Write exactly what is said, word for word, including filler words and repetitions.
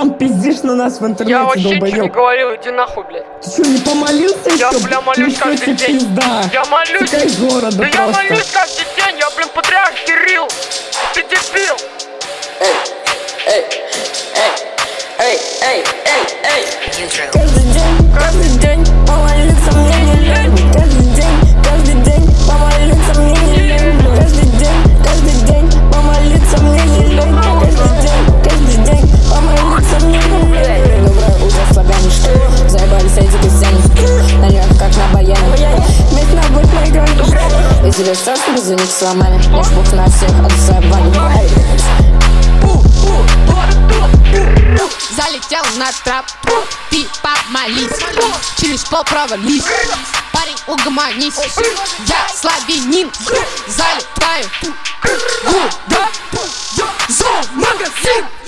там пиздишь на нас в интернете, Я вообще долбоёб? ничего не говорил, иди нахуй, блядь. Ты что, не помолился Я, еще? бля, молюсь Ну, каждый тебе день. пизда. Я молюсь. Такая из города Да просто. я молюсь каждый день, я, блин, патриарх Кирилл. Ты дебил. Эй, эй, эй, эй, эй, эй. Каждый день, каждый день помолиться мне не лень. Каждый день, каждый день помолиться мне не лень. Каждый день, каждый день помолиться мне не лень. Каждый день, каждый день помолиться мне не лень. Доброе утро, славяне, что? Заебались эти крестьяне. На нее как на баяне. Медь на быт на играли. Если лишь все, чтобы за них сломали. Наш бог на всех, а за ебани. Залетел на трап, ты помолись, через пол провались. Парень, угомонись, я славянин. Залетаю, куда? За магазин.